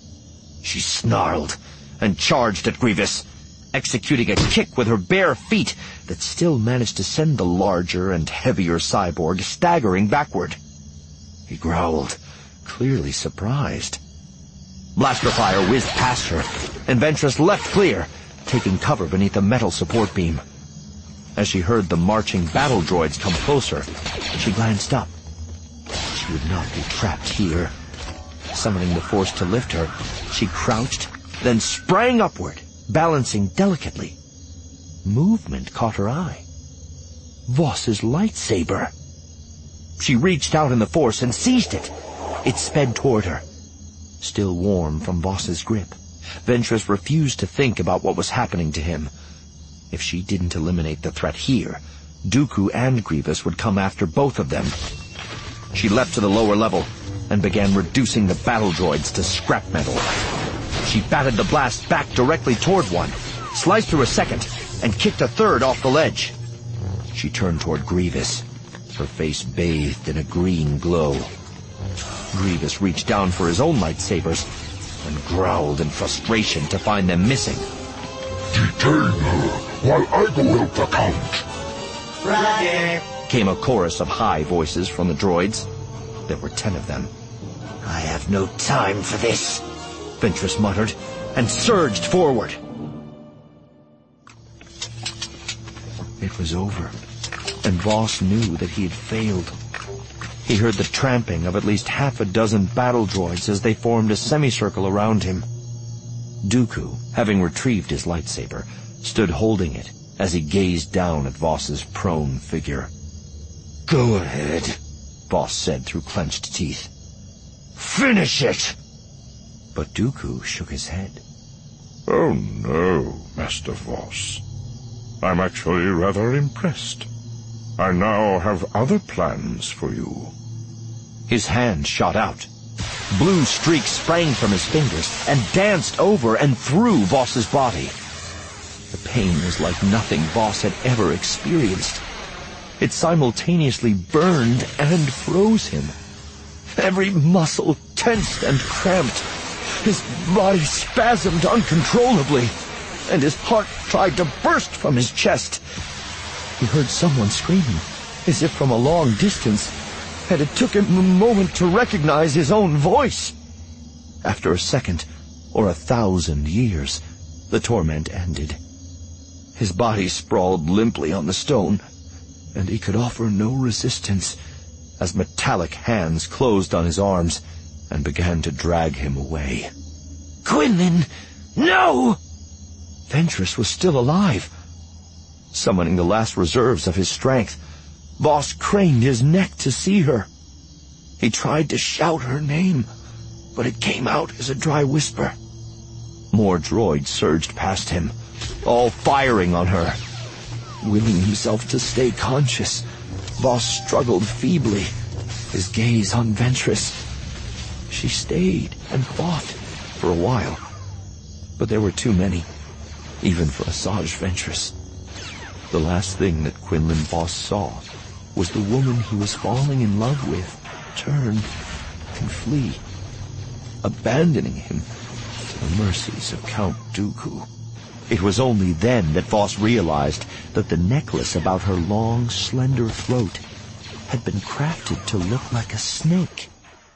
She snarled and charged at Grievous, executing a kick with her bare feet that still managed to send the larger and heavier cyborg staggering backward. He growled, clearly surprised. Blaster fire whizzed past her, and Ventress leapt clear, taking cover beneath a metal support beam. As she heard the marching battle droids come closer, she glanced up. She would not be trapped here. Summoning the Force to lift her, she crouched, then sprang upward, balancing delicately. Movement caught her eye. Voss's lightsaber. She reached out in the Force and seized it. It sped toward her, still warm from Voss's grip. Ventress refused to think about what was happening to him. If she didn't eliminate the threat here, Dooku and Grievous would come after both of them. She leapt to the lower level, and began reducing the battle droids to scrap metal. She batted the blast back directly toward one, sliced through a second, and kicked a third off the ledge. She turned toward Grievous, her face bathed in a green glow. Grievous reached down for his own lightsabers and growled in frustration to find them missing. Detain her while I go help the Count. Roger! Came a chorus of high voices from the droids. There were 10 of them. I have no time for this, Ventress muttered, and surged forward. It was over, and Voss knew that he had failed. He heard the tramping of at least half a dozen battle droids as they formed a semicircle around him. Dooku, having retrieved his lightsaber, stood holding it as he gazed down at Voss's prone figure. Go ahead, Voss said through clenched teeth. Finish it! But Dooku shook his head. Oh no, Master Voss. I'm actually rather impressed. I now have other plans for you. His hand shot out. Blue streaks sprang from his fingers and danced over and through Voss's body. The pain was like nothing Voss had ever experienced. It simultaneously burned and froze him. Every muscle tensed and cramped. His body spasmed uncontrollably, and his heart tried to burst from his chest. He heard someone screaming, as if from a long distance, and it took him a moment to recognize his own voice. After a second, or 1,000 years, the torment ended. His body sprawled limply on the stone, and he could offer no resistance as metallic hands closed on his arms and began to drag him away. Quinlan! No! Ventress was still alive. Summoning the last reserves of his strength, Voss craned his neck to see her. He tried to shout her name, but it came out as a dry whisper. More droids surged past him, all firing on her. Willing himself to stay conscious, Voss struggled feebly, his gaze on Ventress. She stayed and fought for a while, but there were too many, even for Asajj Ventress. The last thing that Quinlan Voss saw was the woman he was falling in love with turn and flee, abandoning him to the mercies of Count Dooku. It was only then that Voss realized that the necklace about her long, slender throat had been crafted to look like a snake.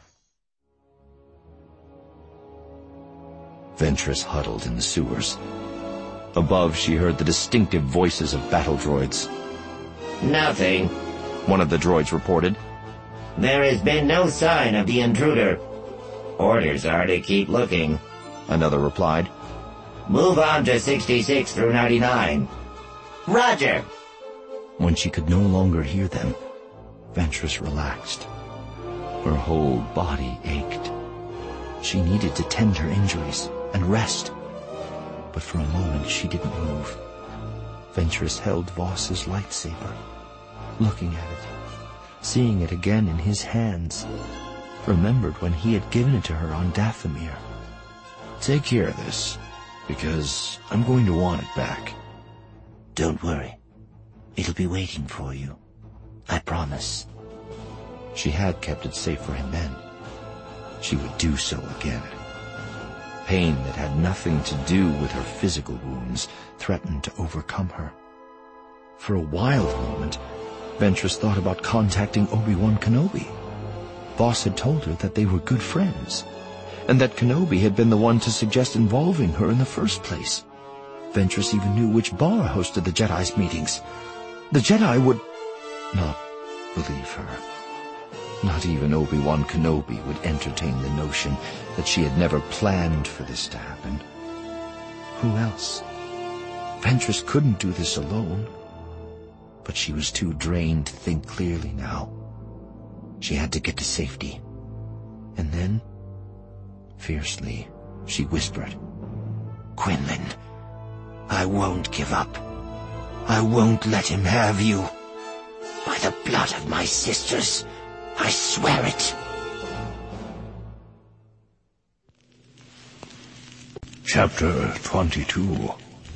Ventress huddled in the sewers. Above, she heard the distinctive voices of battle droids. Nothing, one of the droids reported. There has been no sign of the intruder. Orders are to keep looking, another replied. Move on to 66 through 99. Roger! When she could no longer hear them, Ventress relaxed. Her whole body ached. She needed to tend her injuries and rest. But for a moment she didn't move. Ventress held Voss's lightsaber, looking at it, seeing it again in his hands, remembered when he had given it to her on Dathomir. Take care of this, because I'm going to want it back. Don't worry. It'll be waiting for you. I promise. She had kept it safe for him then. She would do so again. Pain that had nothing to do with her physical wounds threatened to overcome her. For a wild moment, Ventress thought about contacting Obi-Wan Kenobi. Voss had told her that they were good friends, and that Kenobi had been the one to suggest involving her in the first place. Ventress even knew which bar hosted the Jedi's meetings. The Jedi would not believe her. Not even Obi-Wan Kenobi would entertain the notion that she had never planned for this to happen. Who else? Ventress couldn't do this alone. But she was too drained to think clearly now. She had to get to safety. And then, fiercely, she whispered, Quinlan, I won't give up. I won't let him have you. By the blood of my sisters, I swear it. Chapter 22.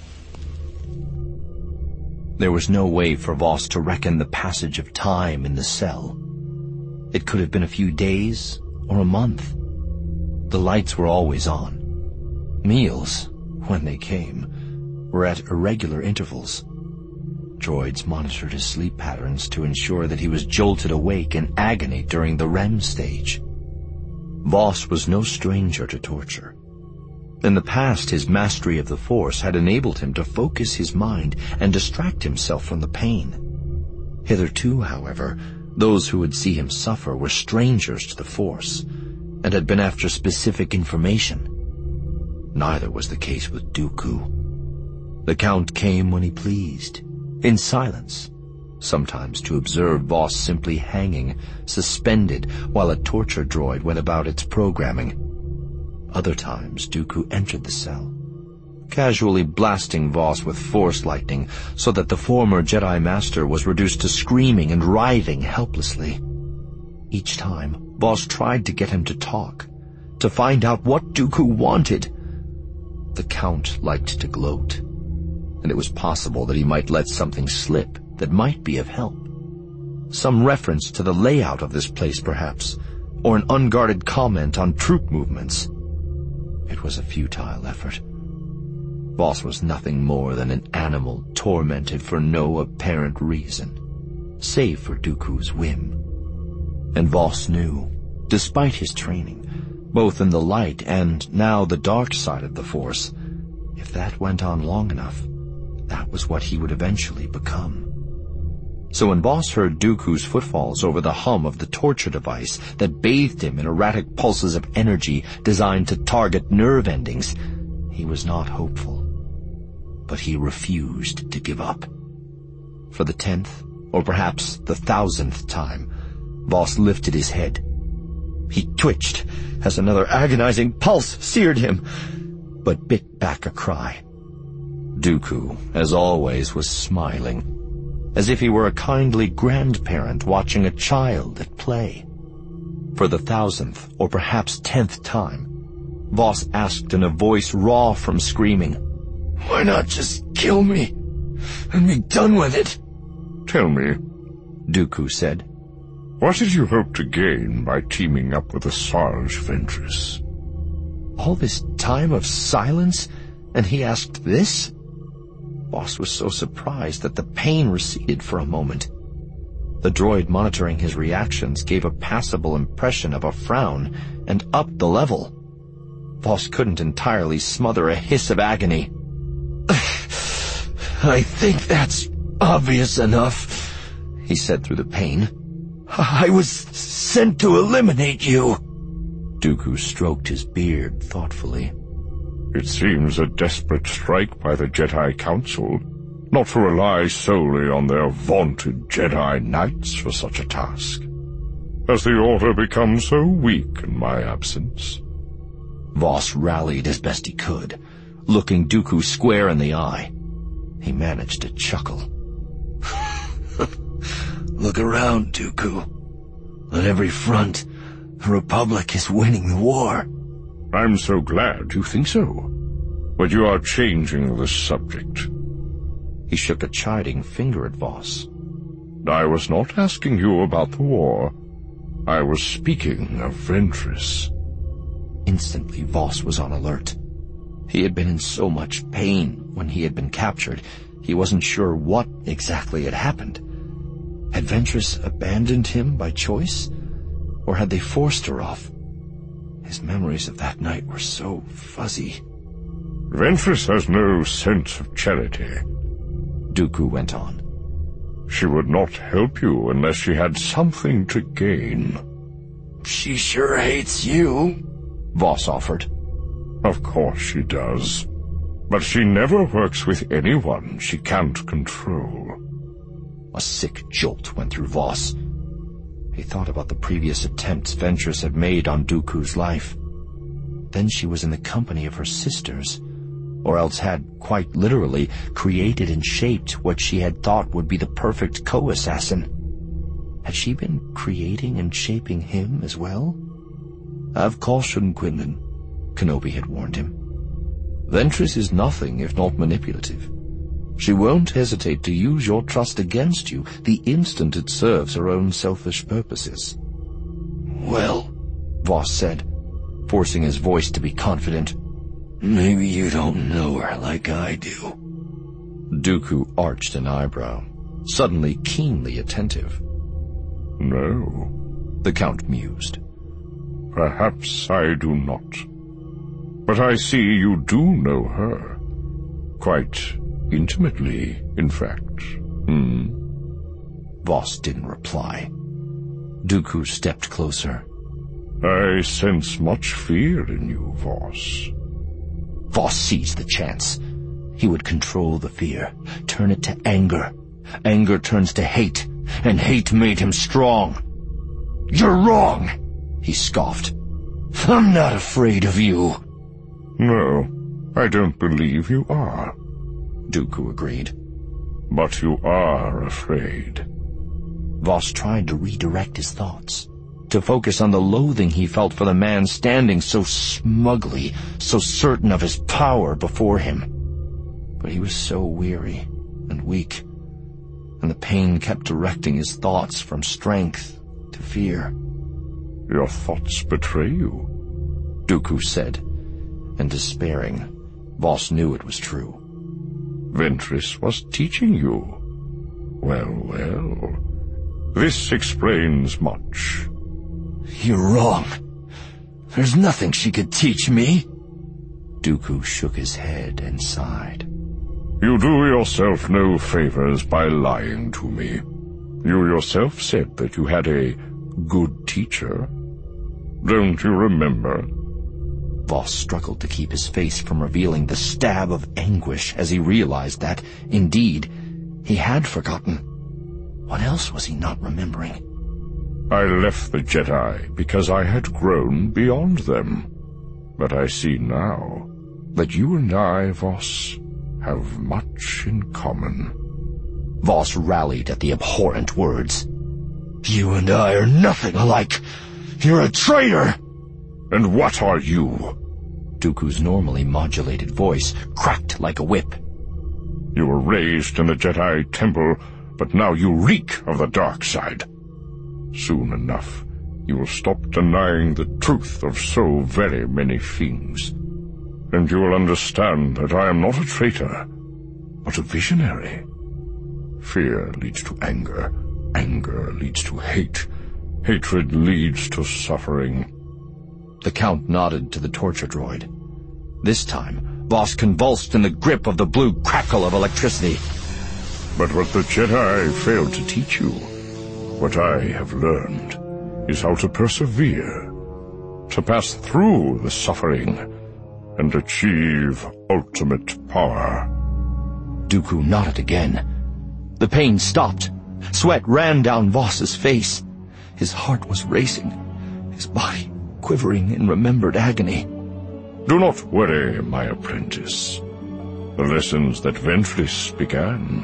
There was no way for Voss to reckon the passage of time in the cell. It could have been a few days or a month. The lights were always on. Meals, when they came, were at irregular intervals. Droids monitored his sleep patterns to ensure that he was jolted awake in agony during the REM stage. Voss was no stranger to torture. In the past, his mastery of the Force had enabled him to focus his mind and distract himself from the pain. Hitherto, however, those who would see him suffer were strangers to the Force and had been after specific information. Neither was the case with Dooku. The Count came when he pleased, in silence, sometimes to observe Voss simply hanging, suspended, while a torture droid went about its programming. Other times, Dooku entered the cell, casually blasting Voss with Force lightning so that the former Jedi Master was reduced to screaming and writhing helplessly. Each time, Voss tried to get him to talk, to find out what Dooku wanted. The Count liked to gloat, and it was possible that he might let something slip that might be of help. Some reference to the layout of this place, perhaps, or an unguarded comment on troop movements. It was a futile effort. Voss was nothing more than an animal tormented for no apparent reason, save for Dooku's whim. And Voss knew, despite his training, both in the light and now the dark side of the Force, if that went on long enough, that was what he would eventually become. So when Voss heard Dooku's footfalls over the hum of the torture device that bathed him in erratic pulses of energy designed to target nerve endings, he was not hopeful. But he refused to give up. For the 10th, or perhaps the 1000th time, Voss lifted his head. He twitched as another agonizing pulse seared him, but bit back a cry. Dooku, as always, was smiling, as if he were a kindly grandparent watching a child at play. For the 1000th, or perhaps 10th time, Voss asked in a voice raw from screaming, "Why not just kill me and be done with it?" Tell me, Dooku said, what did you hope to gain by teaming up with Asajj Ventress? all this time of silence, and he asked this? Voss was so surprised that the pain receded for a moment. The droid monitoring his reactions gave a passable impression of a frown and upped the level. Voss couldn't entirely smother a hiss of agony. "I think that's obvious enough," he said through the pain. "I was sent to eliminate you." Dooku stroked his beard thoughtfully. It seems a desperate strike by the Jedi Council, not to rely solely on their vaunted Jedi Knights for such a task. Has the Order become so weak in my absence? Voss rallied as best he could, looking Dooku square in the eye. He managed to chuckle. "Look around, Dooku. On every front, the Republic is winning the war." I'm so glad you think so. But you are changing the subject. He shook a chiding finger at Voss. I was not asking you about the war. I was speaking of Ventress. Instantly, Voss was on alert. He had been in so much pain when he had been captured, he wasn't sure what exactly had happened. Had Ventress abandoned him by choice, or had they forced her off? His memories of that night were so fuzzy. Ventress has no sense of charity, Dooku went on. She would not help you unless she had something to gain. She sure hates you, Voss offered. Of course she does. But she never works with anyone she can't control. A sick jolt went through Voss. He thought about the previous attempts Ventress had made on Dooku's life. Then she was in the company of her sisters, or else had, quite literally, created and shaped what she had thought would be the perfect co-assassin. Had she been creating and shaping him as well? Have caution, Quinlan, Kenobi had warned him. Ventress is nothing if not manipulative. She won't hesitate to use your trust against you the instant it serves her own selfish purposes. Well, Voss said, forcing his voice to be confident. Maybe you don't know her like I do. Dooku arched an eyebrow, suddenly keenly attentive. No, the Count mused. Perhaps I do not. But I see you do know her. Quite intimately, in fact. Voss didn't reply. Dooku stepped closer. I sense much fear in you, Voss. Voss seized the chance. He would control the fear, turn it to anger. Anger turns to hate, and hate made him strong. You're wrong, he scoffed. I'm not afraid of you. No, I don't believe you are, Dooku agreed. But you are afraid. Voss tried to redirect his thoughts, to focus on the loathing he felt for the man standing so smugly, so certain of his power before him. But he was so weary and weak, and the pain kept directing his thoughts from strength to fear. Your thoughts betray you, Dooku said, and despairing, Voss knew it was true. Ventress was teaching you. Well, this explains much. You're wrong. There's nothing she could teach me. Dooku shook his head and sighed. You do yourself no favors by lying to me. You yourself said that you had a good teacher. Don't you remember? Voss struggled to keep his face from revealing the stab of anguish as he realized that, indeed, he had forgotten. What else was he not remembering? I left the Jedi because I had grown beyond them. But I see now that you and I, Voss, have much in common. Voss rallied at the abhorrent words. You and I are nothing alike. You're a traitor! And what are you? Dooku's normally modulated voice cracked like a whip. You were raised in the Jedi Temple, but now you reek of the dark side. Soon enough, you will stop denying the truth of so very many things. And you will understand that I am not a traitor, but a visionary. Fear leads to anger. Anger leads to hate. Hatred leads to suffering. The Count nodded to the torture droid. This time, Voss convulsed in the grip of the blue crackle of electricity. But what the Jedi failed to teach you, what I have learned, is how to persevere, to pass through the suffering, and achieve ultimate power. Dooku nodded again. The pain stopped. Sweat ran down Voss's face. His heart was racing, his body quivering in remembered agony. Do not worry, my apprentice. The lessons that Ventress began,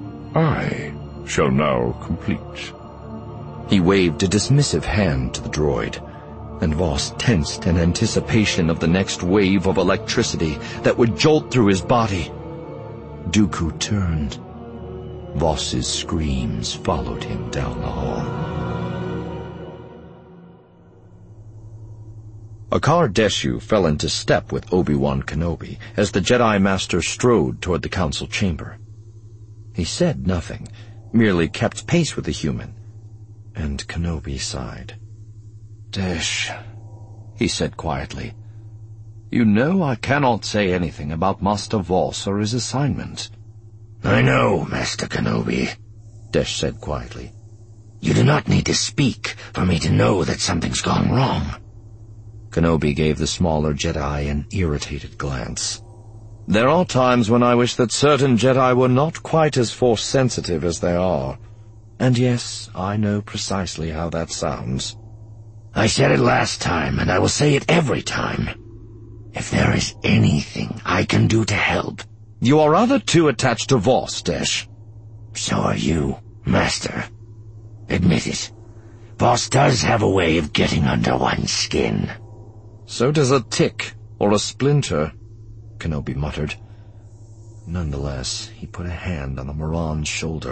I shall now complete. He waved a dismissive hand to the droid, and Voss tensed in anticipation of the next wave of electricity that would jolt through his body. Dooku turned. Voss's screams followed him down the hall. Akar Deshu fell into step with Obi-Wan Kenobi as the Jedi Master strode toward the council chamber. He said nothing, merely kept pace with the human, and Kenobi sighed. Desh, he said quietly, you know I cannot say anything about Master Voss or his assignment. I know, Master Kenobi, Desh said quietly. You do not need to speak for me to know that something's gone wrong. Kenobi gave the smaller Jedi an irritated glance. There are times when I wish that certain Jedi were not quite as Force-sensitive as they are. And yes, I know precisely how that sounds. I said it last time, and I will say it every time. If there is anything I can do to help... You are rather too attached to Voss, Desh. So are you, Master. Admit it. Voss does have a way of getting under one's skin. So does a tick or a splinter. Kenobi muttered. Nonetheless, he put a hand on the Moran's shoulder